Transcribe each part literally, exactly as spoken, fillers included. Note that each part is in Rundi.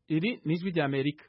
Iri ni ijwi rya Amerika.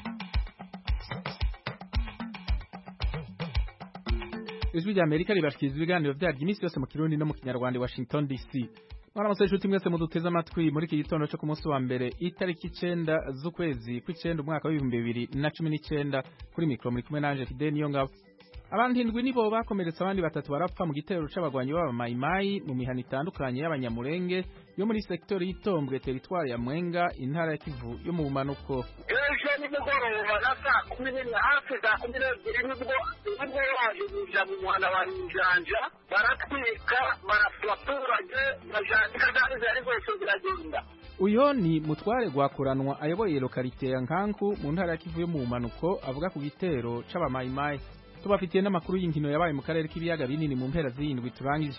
Ijwi rya Amerika ribashikiriza ibiganiro vyaryo iminsi yose mu Kirundi no mu Kinyarwanda, Washington D C. Mwana musore inshuti mwese muduteze amatwi muri iki gitondo cyo ku munsi wa mbere itariki icenda z'ukwezi kw'icenda umwaka w'ibihumbi bibiri na cumi n'icenda. Kuri mikro muri kumwe nanje Fidel Niyongabo. Abantu indwi nibo bakomeretse, abandi batatu barapfa mu gitero c'abagwanyi b'aba Maimai mu mihana itandukanye y'abanyamurenge yo muri sektori y'Itombwe, teritwari ya Mwenga, intara ya Kivu yo mu bumanuko. Ejo ni mugoroba na saa kumi n'imwe hafi saa kumi n'ebyiri nibwo nibwo bajuguja mu muhanda wa Njanja baratwika barafata abaturage bajandika zari zari zose ziragenda. Uyo ni mutware gwakuranwa ayoboye lokalite ya Nkanku mu ntara ya Kivu yo mu bumanuko, avuga ku gitero c'aba Maimai. Tubafitiye n'amakuru y'inkino yabaye mu karere k'ibiyaga binini mu mpera z'indwi turangije.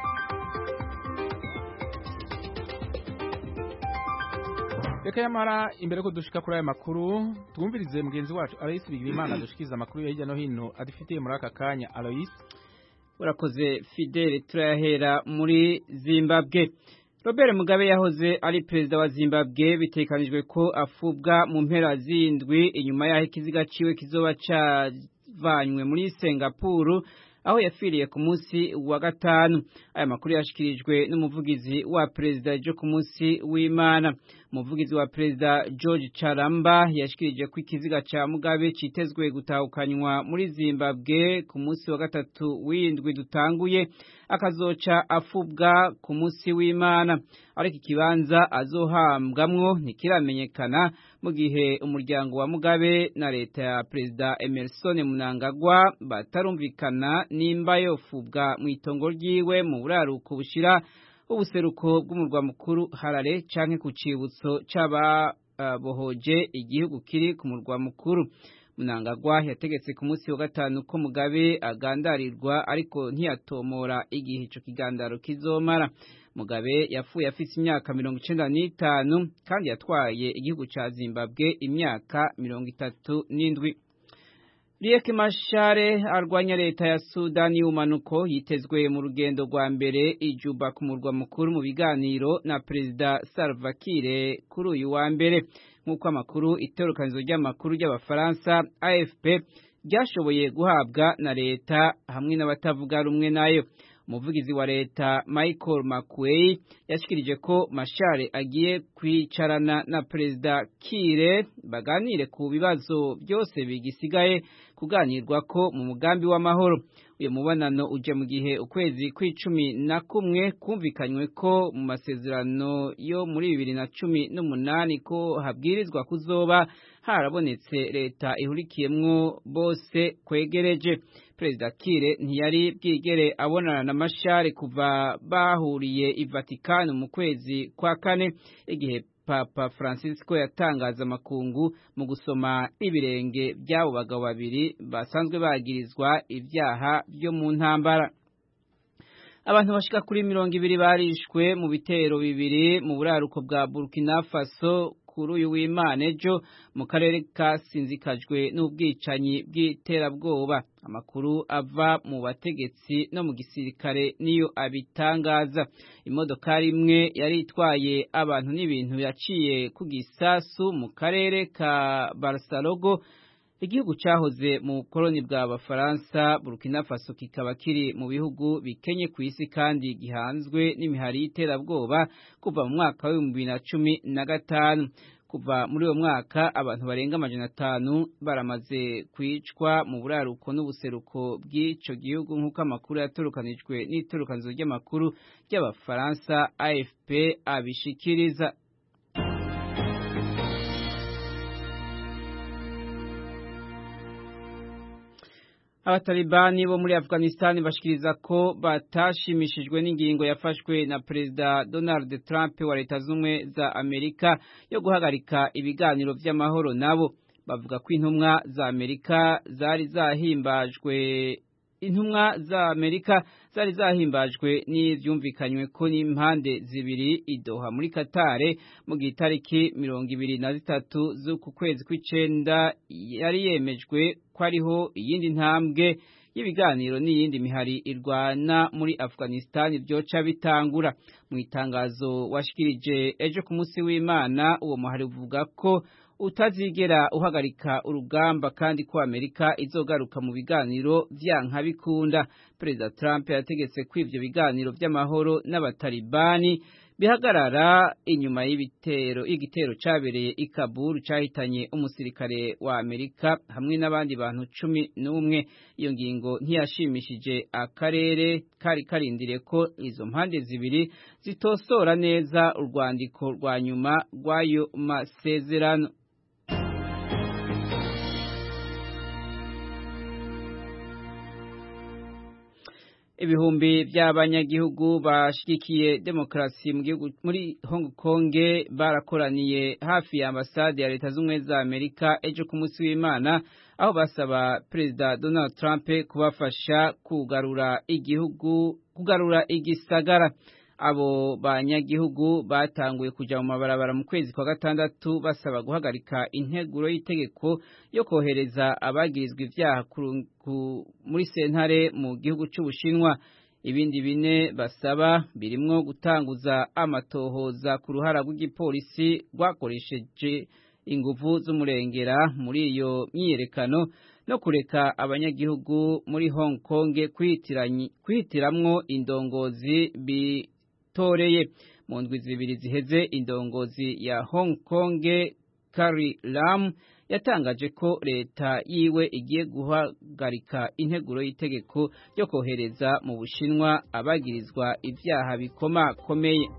Reka yamara imbere ko dushika kuri aya makuru twumvirize mugenzi wacu Alois Bigirimana dushikiza amakuru ya hirya no hino adufitiye muri aka kanya. Alois, urakoze Fidel. Turahera muri Zimbabwe. Robert Mugabe yahoze ari perezida wa Zimbabwe, bitekanijwe ko afubwa mu mpera z'indwi inyuma yaho ikiziga ciwe kizoba ca vanywe muri Singapore aho yafiriye ku munsi wa gatanu. Aya makuru yashikirijwe n'umuvugizi wa perezida ejo ku munsi w'Imana. Umuvugizi wa perezida George Charamba yashikirije ko ikiziga ca Mugabe citezwe gutahukanywa muri Zimbabwe ku munsi wa gatatu w'indwi dutanguye, akazoca afubwa ku munsi w'Imana. Ariko ikibanza azohambwamwo ntikiramenyekana, mu gihe umuryango wa Mugabe na leta ya perezida Emerson Mnangagwa batarumvikana nimba yofubwa mu itongo ryiwe mu buraruko bushira ubuseruko bw'umurwa mukuru Harare canke ku cibutso c'ababohoje uh, igihugu kiri ku murwa mukuru. Mnangagwa yategetse ku munsi wa gatanu ko Mugabe agandarirwa, ariko ntiyatomora igihe ico kigandaro kizomara. Mugabe yapfuye afise imyaka mirongo icenda n'itanu kandi yatwaye igihugu ca Zimbabwe imyaka mirongo itatu n'indwi. Riek Machar arwanya leta ya Sudani y'umanuko yitezwe mu rugendo rwa mbere ijuba ku murwa mukuru mu biganiro na perezida Salva Kiir kuri uyu wa mbere, nk'uko amakuru itorokanizo ry'amakuru ry'abafaransa A F P ryashoboye guhabwa na leta hamwe n'abatavuga rumwe nayo. Umuvugizi wa leta Michael Makuei yashikirije ko Machar agiye kwicarana na perezida Kiir baganire ku bibazo byose bigisigaye kuganirwa ko mu mugambi w'amahoro. Uyu mubonano uje mu gihe ukwezi kw'icumi na kumwe kumvikanywe ko mu masezerano yo muri bibiri na cumi n'umunani ko habwirizwa kuzoba harabonetse leta ihurikiyemwo bose kwegereje. Perezida Kiir ntiyari bwigere abonana na Machar kuva bahuriye i Vatican mu kwezi kwa kane, igihe Papa Francisco yatangaza makungu mu gusoma ibirenge by'abo bagabo babiri basanzwe bagirizwa ibyaha byo mu ntambara. Abantu bashika kuri mirongo ibiri barishwe mu bitero bibiri mu buraruko bwa Burkina Faso kuri uyu w'Imana ejo mu karere kasinzikajwe n'ubwicanyi bw'iterabwoba. Amakuru ava mu bategetsi no mu gisirikare niyo abitangaza. Imodokari imwe yari itwaye abantu n'ibintu yaciye ku gisasu mu karere ka Barcelogo, igihugu cahoze mu koloni bwa Bafaransa. Burkina Faso kikaba kiri mu bihugu bikenye ku isi kandi gihanzwe n'imihari y'iterabwoba kuva mu mwaka wa bibiri na cumi na gatanu. Kuva muri uwo mwaka abantu barenga amajana atanu baramaze kwicwa mu buraruko n'ubuseruko bw'ico gihugu, nk'uko amakuru yatorokanijwe n'itorokanizo ry'amakuru ry'abafaransa A F P abishikiriza. Abatalibani bo muri Afghanistan bashikiriza ko batashimishijwe n'ingingo yafashwe na perezida Donald Trump wa leta z'umwe za Amerika yo guhagarika ibiganiro vy'amahoro nabo. Bavuga ko intumwa za Amerika zari zahimbajwe intumwa za Amerika zari zahimbajwe n'ivyumvikanywe ko n'impande zibiri i Doha muri Qatar mu gitariki mirongo ibiri na zitatu z'uku kwezi kw'icenda yari yemejwe ko ariho iyindi ntambwe y'ibiganiro n'iyindi mihari irwana muri Afghanistan byoca bitangura. Mu itangazo washikirije ejo ku munsi w'Imana, uwo muhari uvuga ko utazigera uhagarika urugamba kandi ko Amerika izogaruka mu biganiro vyanka bikunda. Perezida Trump yategetse ko ivyo biganiro vy'amahoro n'abatalibani bihagarara inyuma y'ibitero igitero cabereye i Kabul cahitanye umusirikare wa Amerika hamwe n'abandi bantu cumi n'umwe. Iyo ngingo ntiyashimishije akarere kari karindire ko izo mpande zibiri zitosora neza urwandiko rwa nyuma rw'ayo masezerano. Ibihumbi by'abanyagihugu bashigikiye demokrasi mu gihugu muri Hong Kong barakoraniye hafi ya ambasade ya Leta Zunze za Amerika ejo ku munsi w'Imana, aho basaba Perezida Donald Trump kubafasha kugarura igihugu kugarura igisagara. Abo banyagihugu batanguye kuja mu mabarabara mu kwezi kwa gatandatu basaba guhagarika integuro y'itegeko yo kohereza abagirizwa ivyaha muri sentare mu gihugu c'Ubushinwa. Ibindi bine basaba birimwo gutanguza amatohoza ku ruhara rw'igipolisi rwakoresheje inguvu z'umurengera muri iyo myiyerekano no kureka abanyagihugu muri Hong Kong kwihitiramwo indongozi bi toreye. Mu ndwi zibiri ziheze indongozi ya Hong Kong Carrie Lam yatangaje ko leta yiwe igiye guhagarika integuro y'itegeko ryo kohereza mu Bushinwa abagirizwa ivyaha bikomakomeye.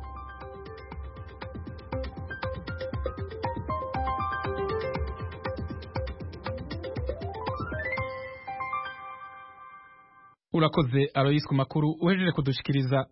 Urakoze Alois ku makuru uhejeje kudushikiriza.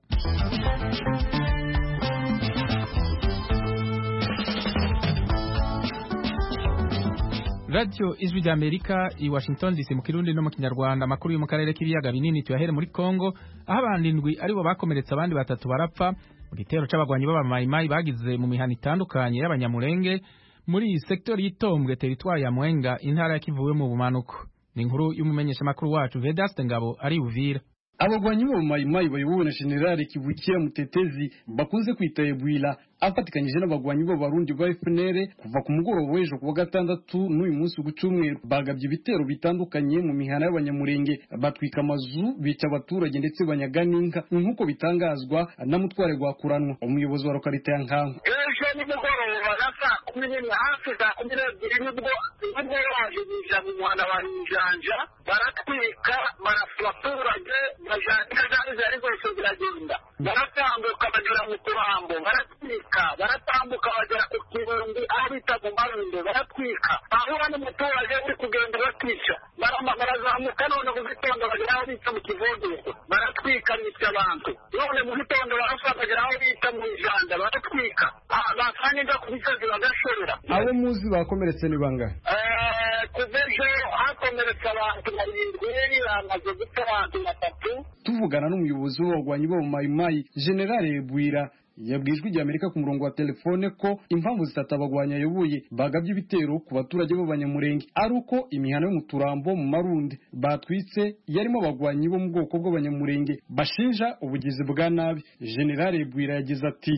Radio Ijwi rya Amerika i Washington D C mu Kirundi no mu Kinyarwanda. Amakuru yo mu karere k'ibiyaga binini tuyahere muri Kongo, aho abandindwi aribo bakomeretsa abandi batatu barapfa mu gitero c'abagwanyi b'abamayimayi bagize mu mihana itandukanye y'abanyamurenge muri sektori y'Itombwe teritwari ya Mwenga intara ya Kivu mu bumanuko. Ni inkuru y'umumenyesha makuru wacu Vedaste Ngabo ari Uvira. Abagwanyi b'abamayimayi bayobowe na General Kivukiya Mutetezi bakunze kwita Ebwila afatikanyije n'abagwanyi b'abarundi ba F N L kuva ku mugoroba w'ejo ku gatandatu n'uyu munsi w'icumweru bagabye ibitero bitandukanye mu mihana y'abanyamurenge, batwika amazu, bica abaturage ndetse banyaga-n'inka nk'uko bitangazwa na Mutware Rwakuranwa, umuyobozi wa lokalite ya Nkango. Ejo nimugoroba na saa kumi n'imwe hafi saa kumi n'ebyiri nibwo nibwo baje bija mu muhanda wa Njanja baratwika barasa abaturage bajana zari zari zose ziragenda baratambuka bagera mu Turambo baratwika baratambuka bagera ku Kirundi aho bita mu Marundo baratwika ahura n'umuturage uri kugenda batwica barazamuka none mu gitondo bagera aho bita mu Kivogezo baratwika nica abantu none mu gitondo barasa bagera aho bita mu Njanja baratwika bakanye nja kubisazi bagashorera. Abo muzi bakomeretse ni bangahe? Eh kuveje hakomeretse abantu barindwi bamaze gupfa abantu batatu. Tuvugana n'umuyobozi w'abagwanyi b'abamayimayi General Ebwira yabwijwe rya Amerika ku murongo wa telefone ko impamvu zitatu abagwanya yoboye bagabye ibitero ku baturage b'abanyamurenge ari uko imihana yo mu Turambo mu Marundi batwitse yarimo abagwanyi bo mu bwoko bw'abanyamurenge bashinja ubugizi bwa nabi. General Ebwira yagize ati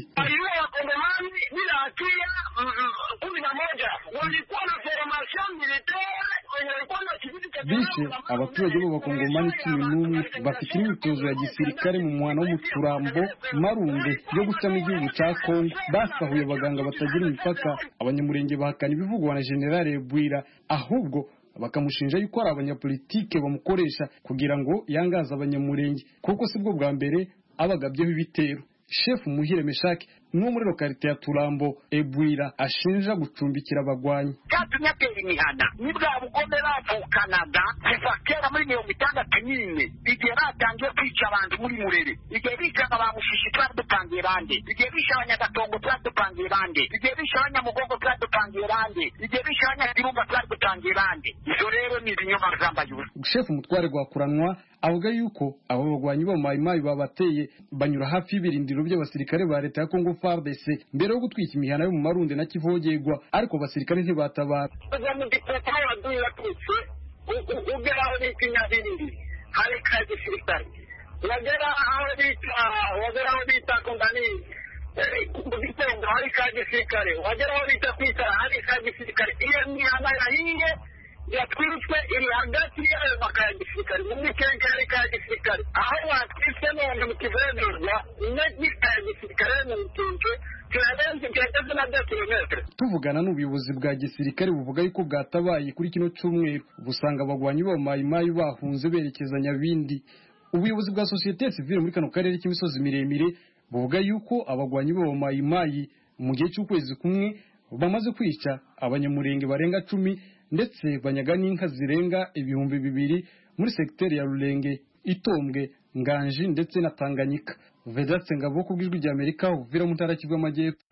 bishe abaturage b'abakongomani cumi n'umwe bafite imyitozo ya gisirikare mu mwana wo mu Turambo Marunde yo gucamo igihugu ca Kongo, basahuye abaganga batagira imipaka. Abanyamurenge bahakana ibivugwa na General Ebwira, ahubwo bakamushinja yuko ari abanyapolitike bamukoresha kugira ngo yangaza abanyamurenge, kuko sibwo bwa mbere abagabyeho ibitero. Chef Muhire Meshaki no muri lokalite ya Turambo Ebwira ashinja gucumbikira abagwanyi. Cyatunyatera imihana nibwa bugome bavukanaga kuva kera muri mirongo itandatu n'ine igihe batangiye kwica abantu muri Murere, igihe bicaga bamushishi twadupangiye bande, igihe bisha abanyagatongo twadupangiye bande, igihe bisha abanyamugongo twadupangiye bande, igihe bisha abanyagirunga twadupangiye bande. Izo rero ni ibinyoma byambayura. Chef Mutware Rwakuranwa avuga yuko abo bagwanyi b'abamayimayi babateye banyura hafi y'ibirindiro by'abasirikare ba leta ya Kongo F A R D C mbere yo gutwika imihana yo mu Marundi na Kivogerwa, ariko abasirikare ntibatabara. Uza mu dipota y'abaduyi batwitse ugera aho bita inyabiriri hari ka gisirikare, wagera aho bita wagera aho bita kundani ku gitondo hari ka gisirikare, wagera aho bita kwitara hari ka gisirikare. Iyo mihana yahiye yatwitswe iri hagati y'ayo maka ya gisirikare mu mikenke hari ka gisirikare, aho watwitse none mu kivenurwa n'igika ya gisirikare mu mikenke kirarenze kigeze na deux kilomètres. Tuvugana n'ubuyobozi bwa gisirikare buvuga yuko bwatabaye kuri kino cyumweru busanga abagwanyi ba mayimayi bahunze berekeza Nyabindi. Ubuyobozi bwa societe civile muri kano karere k'imisozi miremire buvuga yuko abagwanyi ba mayimayi mu gihe cy'ukwezi kumwe bamaze kwica abanyamurenge barenga cumi ndetse banyaga n'inka zirenga ibihumbi bibiri muri secteur ya Rulenge, Itombwe, Nganji ndetse na Tanganyika. Vedatse Ngabo ku bw'ijwi rya Amerika uvira mu ntara y'Kivu y'Amajyepfo.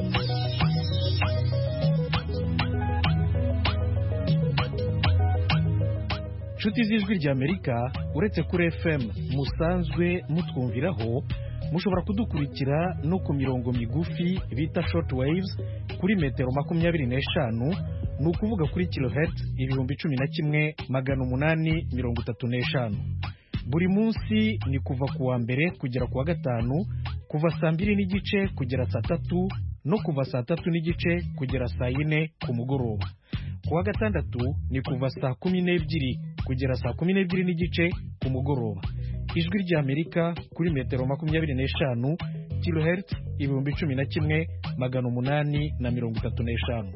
Nshuti z'ijwi rya Amerika, uretse kuri F M musanzwe mutwumviraho, mushobora kudukurikira no ku mirongo migufi bita short waves kuri metero makumyabiri n'eshanu, ni ukuvuga kuri kilohertz ibihumbi cumi na kimwe magana umunani mirongo itatu n'eshanu. Buri munsi ni kuva ku wa mbere kugera ku wa gatanu, kuva saa mbiri n'igice kugera saa tatu no kuva saa tatu n'igice kugera saa yine ku mugoroba. Ku wa gatandatu ni kuva saa kumi n'ebyiri kugera saa kumi n'ebyiri n'igice ku mugoroba. Ijwi rya Amerika kuri metero makumyabiri n'eshanu, kilohertz ibihumbi cumi na kimwe magana umunani na mirongo itatu n'eshanu.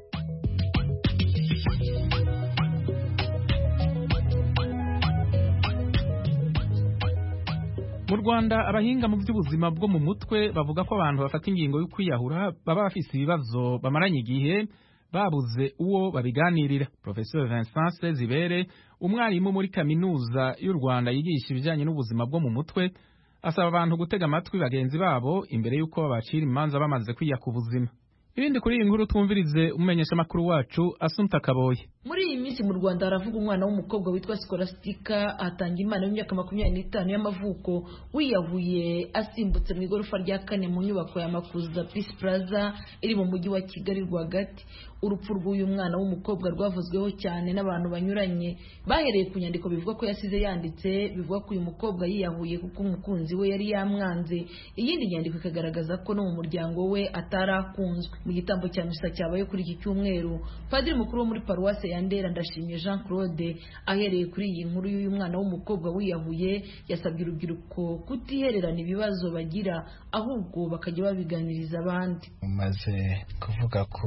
Mu Rwanda abahinga mu by'ubuzima bwo mu mutwe bavuga ko abantu bafata ingingo yo kwiyahura baba bafise ibibazo bamaranye igihe babuze uwo babiganirira. Professor Vincent Sezibere, umwarimu muri kaminuza y'u Rwanda yigisha ibijyanye n'ubuzima bwo mu mutwe, asaba abantu gutega amatwi bagenzi babo imbere y'uko babacira imanza bamaze kwiyaka ubuzima. Ibindi kuri iyi nkuru twumvirize umumenyesha makuru wacu Asumta Kaboye. Muri iyi minsi mu Rwanda haravuga umwana w'umukobwa witwa Scholastica atanga imana y'imyaka makumyabiri n'itanu y'amavuko wiyahuye asimbutse mu igorofa rya kane mu nyubako ya Makuza Peace Plaza iri mu mujyi wa Kigali rwagati. Urupfu rw'uyu mwana w'umukobwa rwavuzweho cyane n'abantu banyuranye, bahereye ku nyandiko bivuga ko yasize yanditse bivuga ko uyu mukobwa yiyahuye kuko umukunzi we yari yamwanze. Iyindi nyandiko ikagaragaza ko no mu muryango we atarakunzwe. Mu gitambo cya misa cyabaye kuri iki cyumweru, Padiri mukuru wo muri Paruwase ya Ndera Ndashimye Jean Claude ahereye kuri iyi nkuru y'uyu mwana w'umukobwa wiyahuye yasabye urubyiruko kutihererana ibibazo bagira, ahubwo bakajya babiganiriza abandi. Maze kuvuga ko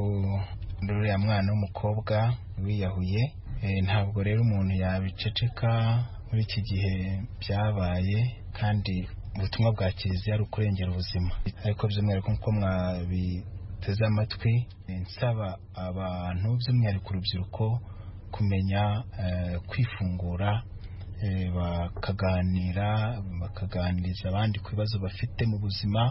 uriya mwana w'umukobwa wiyahuye, e, ntabwo rero umuntu yabiceceka muri iki gihe byabaye, kandi ubutumwa bwa Kiliziya ari ukurengera ubuzima. Ariko by'umwihariko nkuko mwabiteze amatwi, nsaba abantu by'umwihariko urubyiruko kumenya e, kwifungura, e, bakaganira bakaganiriza abandi ku bibazo bafite mu buzima,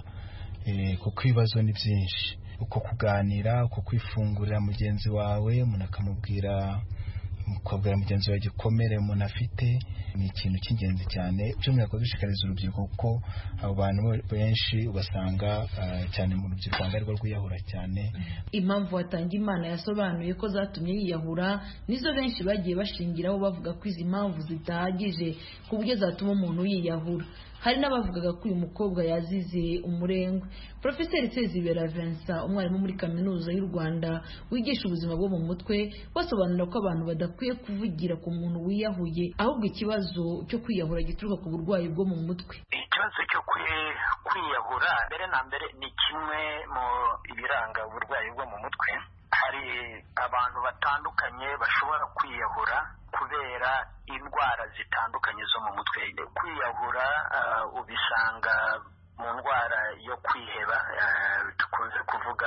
e, kuko ibibazo ni byinshi. Uko kuganira, uko kwifungurira mugenzi wawe, umuntu akamubwira mukabwira mugenzi wawe gikomere umuntu afite, ni ikintu cy'ingenzi cyane. By'umwihariko dushishikariza urubyiruko kuko abo bantu benshi ugasanga uh, cyane mu rubyiruko rwo rwiyahura cyane. Impamvu watanga imana yasobanuye ko zatumye yiyahura nizo benshi bagiye bashingiraho bavuga ko izi mpamvu zitahagije ku buryo zatuma umuntu yiyahura. Hari n'abavugaga ko uyu mukobwa yazize umurengwe. Professor Sezibera Vincent, umwarimu muri kaminuza y'u Rwanda wigisha ubuzima bwo mu mutwe, basobanura ko abantu badakwiye kuvugira ku muntu wiyahuye, ahubwo ikibazo cyo kwiyahura gituruka ku burwayi bwo mu mutwe. Ikibazo cyo kwiyahura mbere na mbere ni kimwe mu ibiranga uburwayi bwo mu mutwe. Hari abantu batandukanye bashobora kwiyahura kubera indwara zitandukanye zo mu mutwe. Kwiyahura uh, ubisanga mu ndwara yo kwiheba, uh, tukunze kuvuga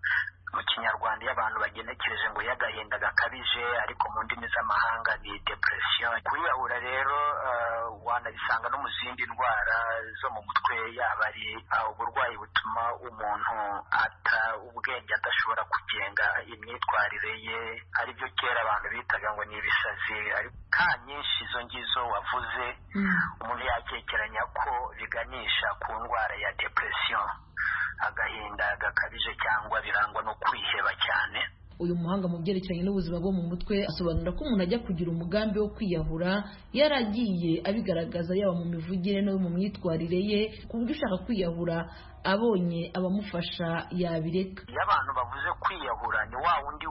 mu Kinyarwanda y'abantu bagenekereje ngo y'agahinda gakabije, ariko mu ndimi z'amahanga ni depression. Kwiyahura rero uh, wanabisanga no mu zindi ndwara zo mu mutwe, yaba ari uburwayi butuma umuntu ata ubwenge, adashobora kugenga imyitwarire ye, ari byo kera abantu bitaga ngo ni ibisazi. Ka nyinshi izo ngizo wavuze umuntu yakekeranya ko biganisha ku ndwara ya depression, agahinda gakabije cyangwa birangwa no kwiheba cyane. uyu muhanga mu byerekeranye n'ubuzima bwo mu mutwe asobanura ko umuntu ajya kugira umugambi wo kwiyahura yaragiye abigaragaza yaba mu mivugire no mu myitwarire ye ku buryo ushaka kwiyahura abonye abamufasha yabireka. iyo abantu bavuze kwiyahura ni wa wundi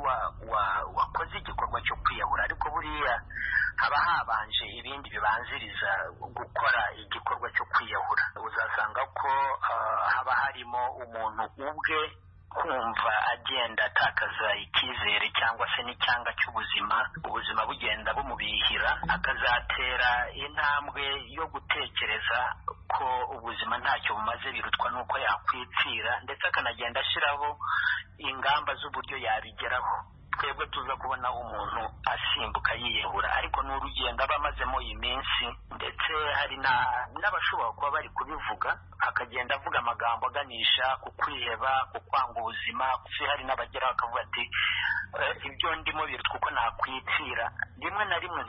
wakoze igikorwa cyo kwiyahura, ariko buriya haba habanje ibindi bibanziriza gukora igikorwa cyo kwiyahura. uzasanga ko haba harimo umuntu ubwe kumva agenda atakaza icyizere cyangwa se n'icyanga cy'ubuzima, ubuzima bugenda bumubihira, akazatera intambwe yo gutekereza ko ubuzima ntacyo bumaze birutwa n'uko yakwipfira, ndetse akanagenda ashyiraho ingamba z'uburyo yabigeraho. twebwe tuza kubona umuntu asimbuka yiyahura, ariko n'urugendo aba amazemo iyi minsi, ndetse hari n'abashobora kuba bari kubivuga akagenda avuga amagambo aganisha ku kwiheba, ku kwanga ubuzima. hari n'abagera bakavuga ati ibyo ndimo birutwa uko nakwipfira. rimwe na rimwe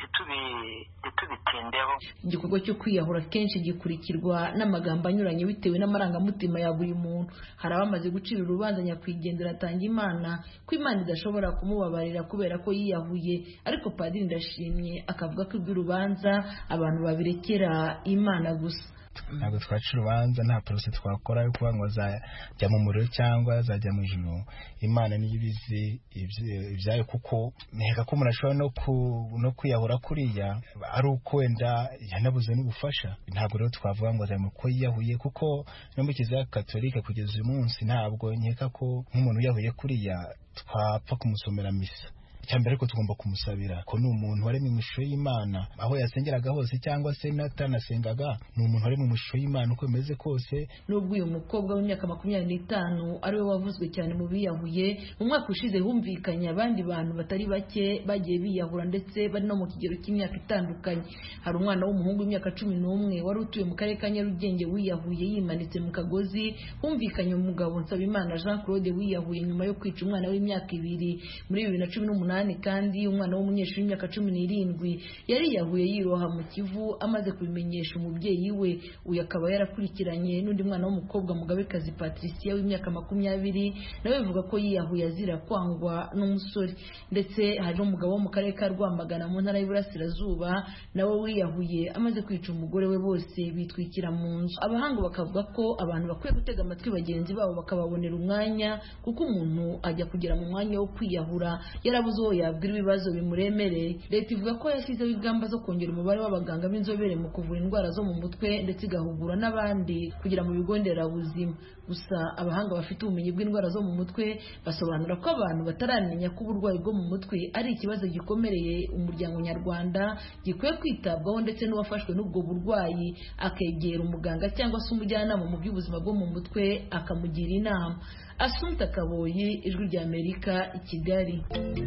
ntitubitindeho. igikorwa cyo kwiyahura kenshi gikurikirwa n'amagambo anyuranye bitewe n'amarangamutima ya buri muntu. hari abamaze gucira urubanza nyakwigendera Atangimana ko Imana idashobora kumubabarira kubera ko yiyahuye, ariko Padiri Ndashimye akavuga ko iby'urubanza abantu babirekera Imana gusa. ntabwo twaca urubanza, nta porose twakora yo kuba ngo zajya mu muriro cyangwa zajya mu ijuru. Imana niyo ibizi ibyayo, kuko nteka ko umuntu ashobora no kwiyahura kuriya ari uko wenda yanabuze n'ubufasha. ntabwo rero twavuga ngo azajya mu ko yiyahuye, kuko no mu Kiliziya Gatolika kugeza uyu munsi ntabwo nkeka ko nk'umuntu wiyahuye kuriya twapfa kumusomera misa. cyambere ko tugomba kumusabira ko ni umuntu wari mu ishusho y'Imana, aho yasengeraga hose cyangwa se natanasengaga, ni umuntu wari mu ishusho y'Imana uko bimeze kose. Nubwo uyu mukobwa w'imyaka makumyabiri n'itanu ari we wavuzwe cyane mu biyahuye, mu mwaka ushize humvikanye abandi bantu batari bake bagiye biyahura, ndetse bari no mu kigero cy'imyaka itandukanye. hari umwana w'umuhungu w'imyaka cumi n'umwe wari utuye mu karere ka Nyarugenge wiyahuye yimanitse mu kagozi. humvikanye umugabo Nsabimana Jean Claude wiyahuye nyuma yo kwica umwana w'imyaka ibiri muri bibiri na cumi n'umunani, kandi umwana w'umunyeshuri w'imyaka cumi n'irindwi yariyahuye yiroha mu Kivu amaze kubimenyesha umubyeyi we. uyu akaba yarakurikiranye n'undi mwana w'umukobwa Mugabekazi Patricia w'imyaka makumyabiri, nawe bivuga ko yiyahuye azira kwangwa n'umusore. ndetse hari n'umugabo wo mu karere ka Rwamagana mu ntara y'Iburasirazuba nawe wiyahuye amaze kwica umugore we, bose bitwikira mu nzu. abahanga bakavuga ko abantu bakwiye gutega amatwi bagenzi babo bakababonera umwanya, kuko umuntu ajya kugera mu mwanya wo kwiyahura yarabuze uwo yabwira ibibazo bimuremereye. leta ivuga ko yashyizeho ingamba zo kongera umubare w'abaganga b'inzobere mu kuvura indwara zo mu mutwe, ndetse igahugura n'abandi kugira mu bigo nderabuzima. gusa abahanga bafite ubumenyi bw'indwara zo mu mutwe basobanura ko abantu bataramenya ko uburwayi bwo mu mutwe ari ikibazo gikomereye umuryango nyarwanda, gikwiye kwitabwaho, ndetse n'uwafashwe n'ubwo burwayi akegera umuganga cyangwa se umujyanama mu by'ubuzima bwo mu mutwe akamugira inama. Assunta Kaboyi, Ijwi ry'Amerika, i Kigali.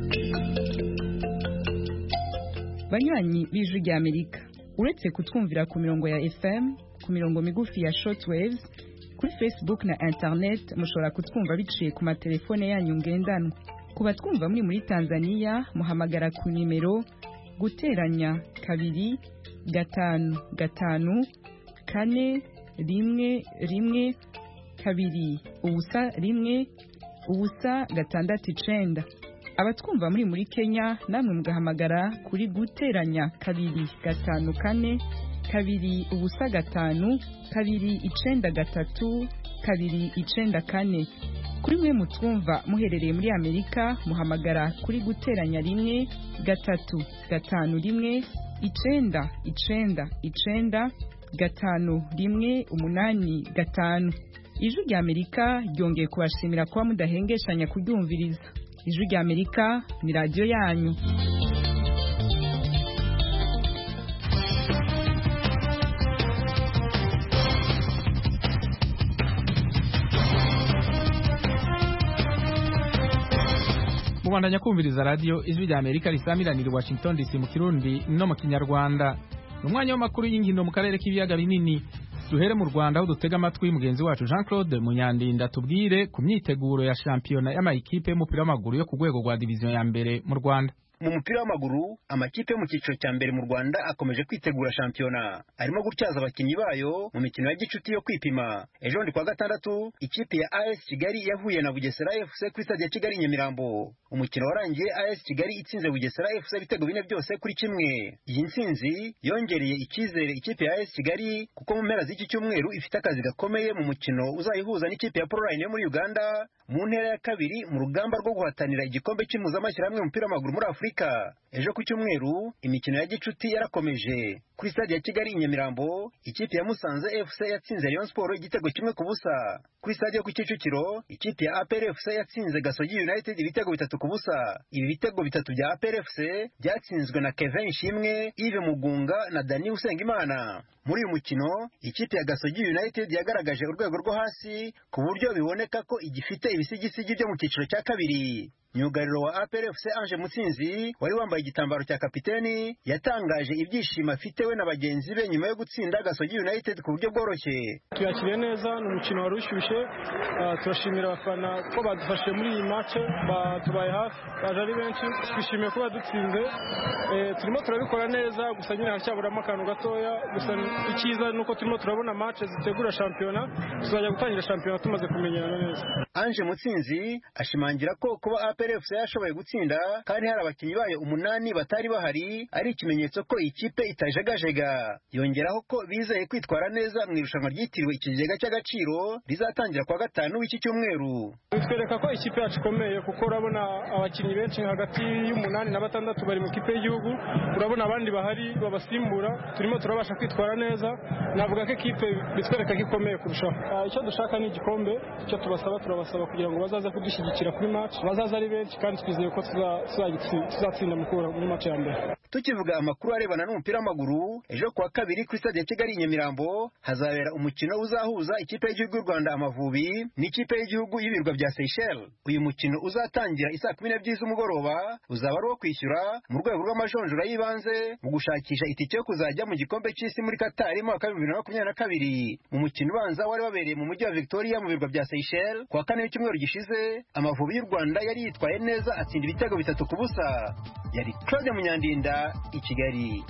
Banywanyi b'Ijwi ry'Amerika, uretse kutwumvira ku mirongo ya F M, ku mirongo migufi ya shortwaves, kuri Facebook na internet mushobora kutwumva biciye ku matelefone yanyu ngendanwa. Ku batwumva muri muri Tanzania muhamagara ku nimero guteranya kabiri gatanu gatanu kane rimwe rimwe kabiri ubusa rimwe ubusa gatandatu icenda. abatwumva muri muri Kenya namwe mugahamagara kuri guteranya kabiri gatanu kane kabiri ubusa gatanu kabiri icenda gatatu kabiri icenda kane. kuri mwe mutwumva muherereye muri Amerika muhamagara kuri guteranya rimwe gatatu gatanu rimwe icenda icenda icenda gatanu rimwe umunani gatanu. Ijwi ry'Amerika ryongeye kubashimira kuba mudahengeshanya kuryumviriza. Ijwi ry'Amerika ni radio yanyu. Mubandanya kumviriza radio Ijwi ry'Amerika risamiranira i Washington D C mu Kirundi no mu Kinyarwanda. Umwanya w'amakuru y'inkino mu karere k'ibiyaga binini. Duhere mu Rwanda aho dutega amatwi mugenzi wacu Jean Claude Munyandinda tubwire ku myiteguro ya shampiyona y'amayikipe y'umupira w'amaguru yo ku rwego rwa division ya mbere mu Rwanda. mu mupira w'amaguru amakipe yo mu cyiciro cya mbere mu Rwanda akomeje kwitegura shampiyona arimo gutyaza abakinnyi bayo mu mikino ya gicuti yo kwipima. Ejo ndi kwa gatandatu ikipe ya A S Kigali yahuye na Bugesera F C kuri stade ya Kigali Nyamirambo. Umukino warangiye A S Kigali itsinze Bugesera F C ibitego bine byose kuri kimwe. Iyi ntsinzi yongereye icyizere ikipe ya A S Kigali kuko mu mpera z'iki cyumweru ifite akazi gakomeye mu mukino uzayihuza n'ikipe ya Proline yo muri Uganda mu ntera ya kabiri mu rugamba rwo guhatanira igikombe cy'impuzamashyirahamwe y'umupira w'amaguru muri Afurika. Ejo ku cyumweru imikino ya gicuti yarakomeje. Kuri stade ya Kigali Nyamirambo ikipe ya Musanze F C yatsinze Rayon Sport igitego kimwe ku busa. Kuri stade yo ku Kicukiro ikipe ya A P R F C yatsinze Gasogi United ibitego bitatu ku busa. Ibi bitego bitatu bya A P R F C byatsinzwe na Kevin Shimwe, Yves Mugunga na Dani Usengimana. Muri uyu mukino ikipe ya Gasogi United yagaragaje urwego rwo hasi ku buryo biboneka ko igifite ibisigisigi byo mu cyiciro cya kabiri. Myugariro wa A P R F C Ange Mutsinzi wari wambaye igitambaro cya kapiteni yatangaje ibyishimo afite we na bagenzi be nyuma yo gutsinda Gasogi United ku buryo bworoshye. Tuyakiriye neza ni umukino wari ushyushye, turashimira abafana ko badufashe muri iyi match, batubaye hafi, baje ari benshi, twishimiye ko badutsinze. Turimo turabikora neza, gusa nyine haracyaburamo akantu gatoya, gusa icyiza nuko turimo turabona match zitegura shampiyona, tuzajya gutangira shampiyona tumaze kumenyerana neza. Ange Mutsinzi ashimangira ko kuba A P R F C yashoboye gutsinda kandi hari abakinnyi bayo umunani batari bahari ari ikimenyetso ko ikipe itajegajega. Yongeraho ko bizeye kwitwara neza mu irushanwa ryitiriwe ikigega cy'agaciro rizatangira kwa gatanu w'iki cyumweru. Bitwereka ko ikipe yacu ikomeye kuko urabona abakinnyi benshi hagati y'umunani na batandatu bari mu kipe y'igihugu, urabona abandi bahari babasimbura, turimo turabasha kwitwara neza. Navuga ko ikipe bitwereka ko ikomeye kurushaho. Icyo dushaka ni igikombe, icyo tubasaba turabasaba kugira ngo bazaze kudushyigikira kuri match, bazaze ari benshi kandi twizeye ko tuzatsinda muri match ya mbere. Tukivuga amakuru arebana n'umupira w'amaguru, ejo kuwa kabiri kuri stade ya Kigali Nyamirambo hazabera umukino uzahuza ikipe y'igihugu y'u Rwanda Amavubi n'ikipe y'igihugu y'ibirwa bya Seychelles. Uyu mukino uzatangira isaa kumi n'ebyiri z'umugoroba, uzaba ari uwo kwishyura mu rwego rw'amajonjora y'ibanze mu gushakisha itike yo kuzajya mu gikombe cy'isi muri Qatar mu mwaka w'ibihumbi bibiri na makumyabiri na kabiri. Mu mukino ubanza wari wabereye mu mujyi wa Victoria mu birwa bya Seychelles kuwa kane w'icyumweru gishize, Amavubi y'u Rwanda yari yitwaye neza atsinda ibitego bitatu ku busa. Yari Claude Munyandinda i Kigali.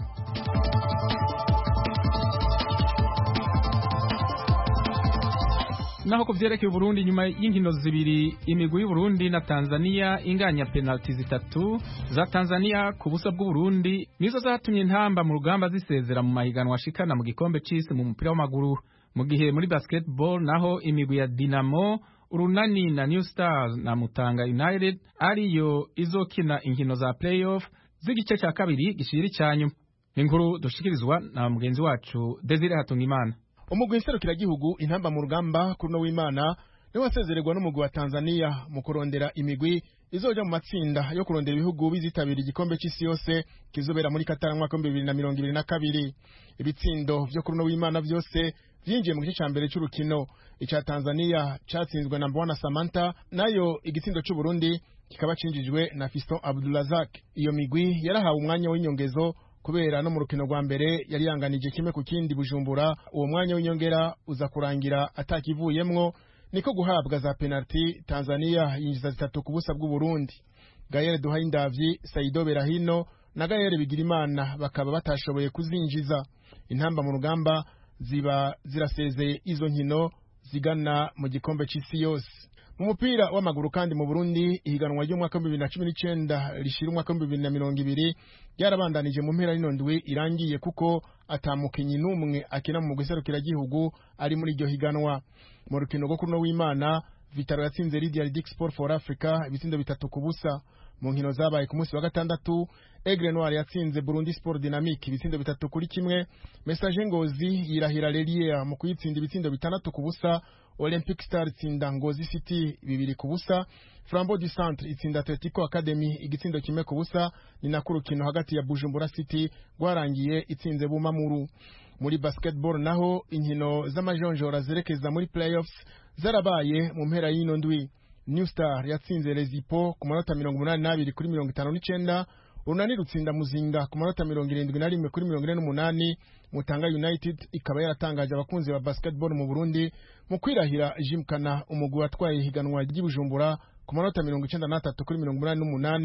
Naho ku byerekeye Burundi, nyuma y'inkino zibiri imigwi y'u Burundi na Tanzania inganya penalty zitatu za Tanzania ku busa bw'u Burundi nizo zatumye intamba mu rugamba zisezera mu mahiganwa ashikana mu gikombe c'isi mu mupira w'amaguru. Mu gihe muri basketball naho imigwi ya Dinamo, Urunani na New Stars na Mutanga United ariyo izokina inkino za playoff z'igice cya kabiri gishiri cyanyu. Inkuru dushikirizwa na mugenzi wacu Desire Hatungimana. Umugwi nserukiragihugu intamba mu rugamba kuri no w'Imana niwe wasezererwa n'umugwi wa Tanzania mu kurondera imigwi izoja mu matsinda yo kurondera ibihugu bizitabira igikombe cy'isi yose kizobera muri Qatar mu mwaka wa bibiri na mirongo ibiri na kabiri. Ibitsindo byo kuri no w'Imana byose vyinjiye mu gice cya mbere cy'urukino. Ica Tanzania cyatsinzwe na Mbwana Samantha, nayo igitsindo cy'u Burundi kikaba cinjijwe na Fiston Abdulrazak. Iyo migwi yarahawe umwanya w'inyongezo kubera no mu rukino rwa mbere yari yanganije kimwe ku kindi Bujumbura. Uwo mwanya w'inyongera uza kurangira atakivuyemwo, niko guhabwa za penalty Tanzania yinjiza zitatu ku busa bw'u Burundi. Gaël Duhaindavyi, Saido Berahino na Gaël Bigirimana bakaba batashoboye kuzinjiza. Intamba mu rugamba ziba zirasezeye izo nkino zigana mu gikombe c'isi yose. Mu mupira w'amaguru kandi mu Burundi ihiganwa ry'umwaka wa bibiri na cumi n'icenda rishira umwaka wa bibiri na mirongo ibiri ryarabandanije mu mpera y'inondwe irangiye kuko atamukenyi n'umwe akina mu guserukira gihugu ari muri iryo higanwa. Mu rukino rwo kuno w'Imana Vitaro yatsinze Lydia Ridic Sport for Africa ibitsindo bitatu ku busa. Mu nkino zabaye ku munsi wa gatandatu Aigle Noir yatsinze Burundi Sport Dynamique ibitsindo bitatu kuri kimwe. Message Ngozi yirahira Lelier mu kuyitsinda ibitsindo bitandatu ku busa. Olympic Star itsinda Ngozi City bibiri ku busa. Flambeau du Centre itsinda Atletico Academy igitsindo kimwe ku busa. Ni nakurukino hagati ya Bujumbura City gwarangiye itsinze Bumamuru. Muri basketball naho inkino z'amajonjora zerekeza muri playoffs zarabaye mu mpera y'ino ndwi. New Star yatsinze Rezipo ku manota mirongo umunani n'abiri kuri mirongo itanu n'icenda. Urunani rutsinda Muzinga ku manota mirongo irindwi na rimwe kuri mirongo ine n'umunani. Mutanga United ikaba yaratangaje abakunzi ba basketball mu Burundi mu kwirahira Jimkana umugwi watwaye higanwa ry'Ibujumbura ku manota mirongo icenda n'atatu kuri mirongo umunani n'umunani.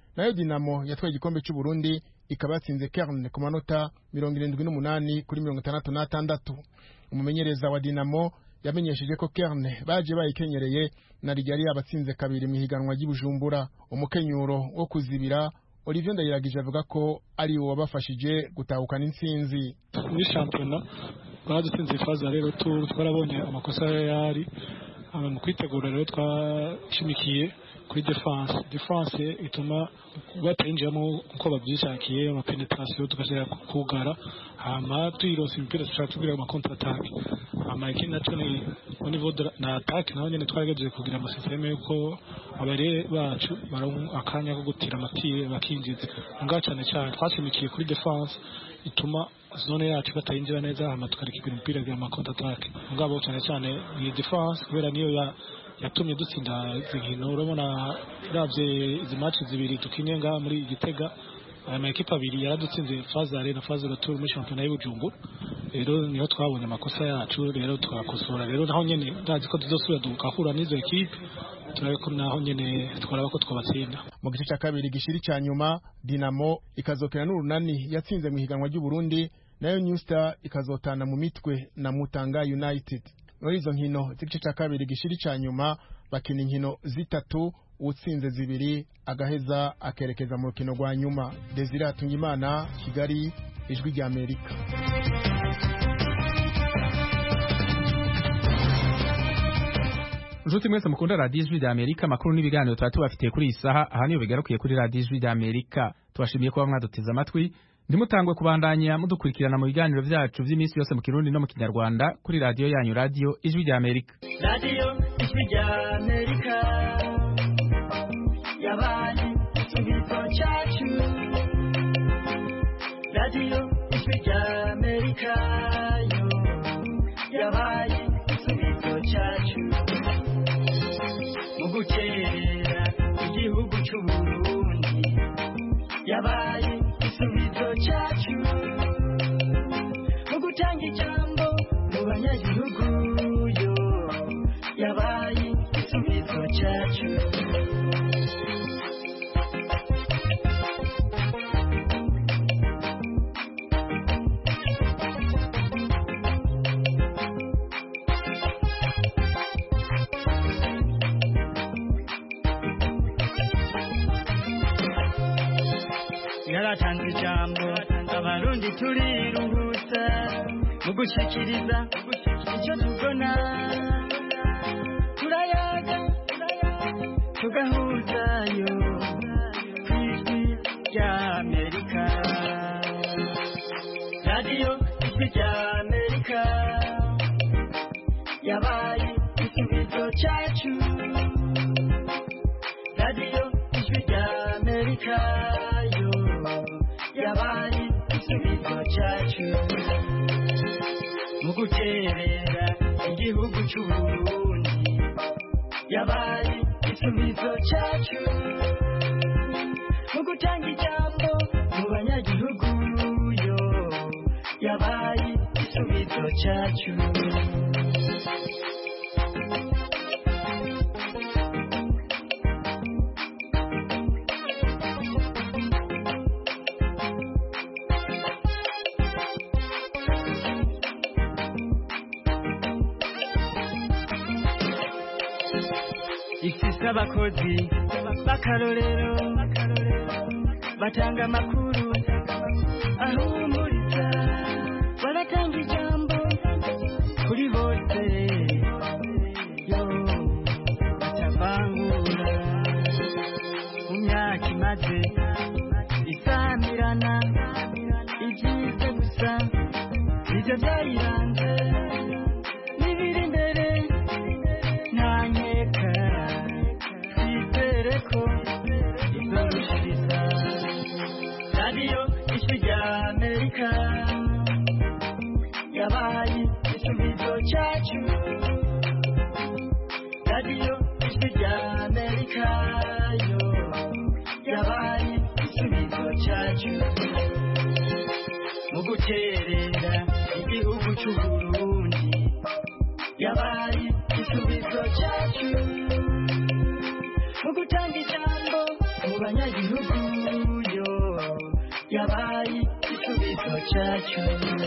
nayo Dinamo yatwaye igikombe cy'u Burundi ikaba yatsinze Kern ku manota mirongo irindwi n'umunani kuri mirongo itandatu n'atandatu. Umumenyereza wa Dinamo yamenyesheje ko Kern baje bayikenyereye na Rigari abatsinze kabiri mu higanwa ry'Ibujumbura. Umukenyuro wo kuzibira Olivier Ndayiragije avuga ko ari uwo wabafashije gutahukana intsinzi. Muri shampiyona badutsinze faza rero tu twarabonye amakosa yari mu kwitegura rero twashimikiye kuri defense defense ituma batayinjiramo uko babyishakiye ama penetration tukashaka kugara hama tuyironse imipira dushaka kugira ama counter attack hama ikindi naco ni au niveau de na attack naho nyene twaragejeje kugira ama systeme yuko abare bacu baronka akanya ko gutira amatire bakinjiza ngaho cyane cyane twashimikiye kuri defense ituma zone yacu batayinjira neza hama tukarikira imipira ya ama counter attack ngabo cyane cyane ni defense kubera niyo ya yatumye dutsinda zigino urabona ravye izi match zibiri tukinye nga muri Gitega ama ekipa abiri yaradutsinze Fazare na Fazare Tour muri championnat y'Ubujumbura rero niho twabonye amakosa yacu rero twakosora rero naho nyene ndazi ko tuzosubira dukahura n'izo ekipe turabiko naho nyene twaraba ko twabatsinda. Mu gice cya kabiri gishiri cya nyuma Dinamo ikazokera n'urunani yatsinze mu higanwa ry'u Burundi nayo New Star ikazotana mu mitwe na Mutanga United. Muri izo nkino z'igice cya kabiri gishiri cya nyuma bakina inkino zitatu utsinze zibiri agaheza akerekeza mu rukino rwa nyuma. Desire Hatungimana, Kigali, Ijwi rya Amerika. Njuti mwese mukunda Radio Ijwi rya Amerika, makuru n'ibiganiro twatu bafitiye kuri isaha aha niyo bigarukiye kuri Radio Ijwi rya Amerika. Tubashimiye kuba mwaduteze amatwi. Ndimutangwe kubandanya mudukurikirana mu biganiro byacu by'iminsi yose mu Kirundi no mu Kinyarwanda kuri radio yanyu Radio Ijwi rya Amerika. Radio Ijwi rya Amerika yabaye igisubizo cyacu. Radio Ijwi rya Amerika yo yabaye igisubizo cyacu. Mu gukerera igihugu cy'u Burundi yabaye igisubizo cyacu. Mu gutanga ijambo mu banyagihugu yo yabaye igisubizo cyacu. Yaratanze ijambo abarundi turiruhutsa mu gushikiriza icyo tubona turayaga tugahuzayo ku Ijwi rya Amerika. Radio Ijwi rya Amerika yabaye igisubizo cyacu. Radio Ijwi rya Amerika yo yabaye igisubizo cyacu. Mu guterera igihugu cy'u Burundi yabaye igisubizo cyacu. Mu gutanga ijambo mu banyagihugu yo yabaye igisubizo cyacu. Ifise abakozi b'akarorero batanga amakuru ahumuriza baratanga ijambo kuri bose yo batavangura. Mu myaka imaze isamirana ibyiza gusa nibyo byayiranze n'ibiri imbere nta nkeka twizere ko izorushiriza. Radio Ijwi rya Amerika yabaye igisubizo cyacu. Radio Ijwi rya Amerika yo yabaye igisubizo cyacu. Mu guterera igihugu cy'u Burundi yabaye igisubizo cyacu. Mu gutanga ijambo mu abanyagihugu yo yabaye igisubizo cyacu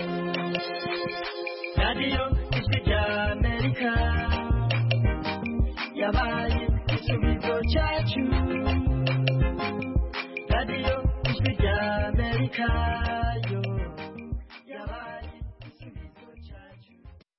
radiyo ijwi rya amerika yabaye igisubizo cyacu radiyo ijwi rya amerika